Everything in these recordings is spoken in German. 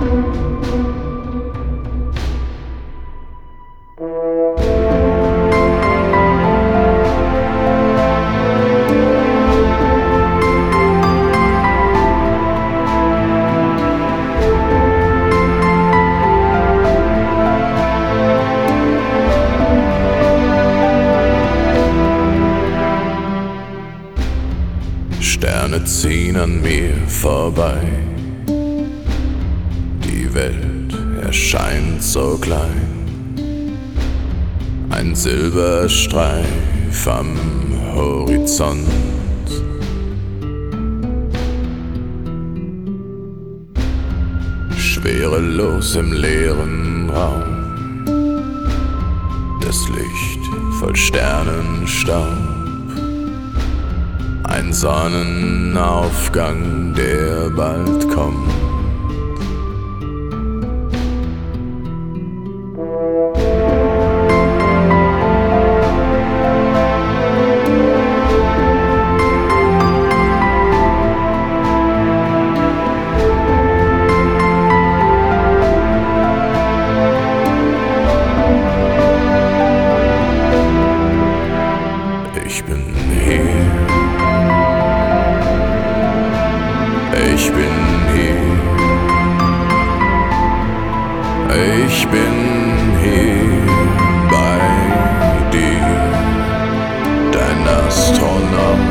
Sterne ziehen an mir vorbei. Die Welt erscheint so klein. Ein Silberstreif am Horizont. Schwerelos im leeren Raum. Das Licht voll Sternenstaub. Ein Sonnenaufgang, der bald kommt. Ich bin hier. Ich bin hier, ich bin hier bei dir, dein Astronaut.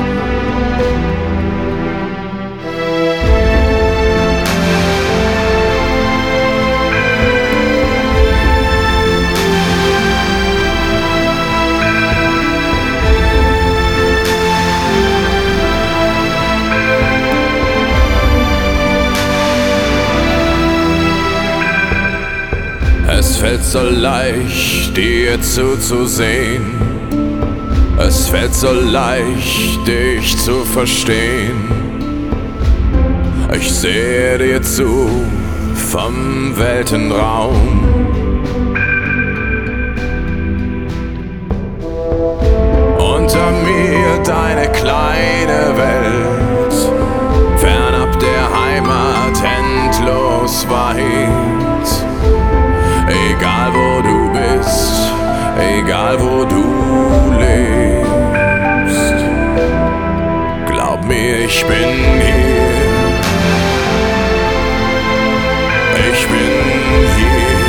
Es fällt so leicht, dir zuzusehen. Es fällt so leicht, dich zu verstehen. Ich sehe dir zu vom Weltenraum. Unter mir deine kleine Welt, fernab der Heimat endlos weit. Egal wo du bist, egal wo du lebst, glaub mir, ich bin hier. Ich bin hier.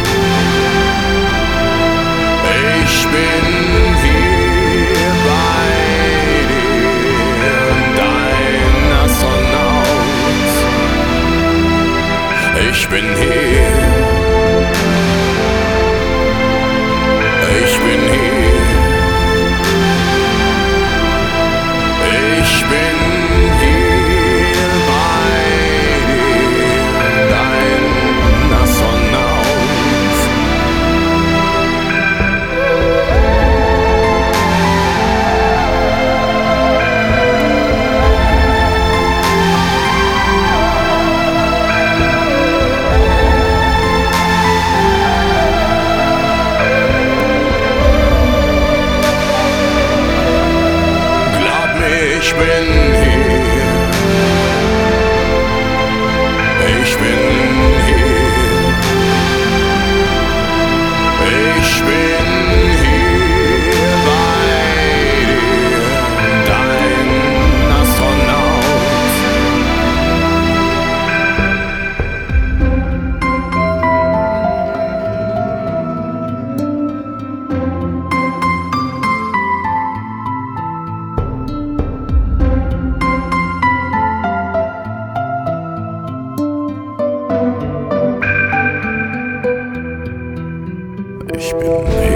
Ich bin hier bei dir, dein Astronaut. Ich bin hier. Ich bin hier. Ich bin hier bei dir, dein Astronaut. Ich bin hier. Ich bin hier. Ich bin hier bei dir, dein Astronaut. Ich bin hier.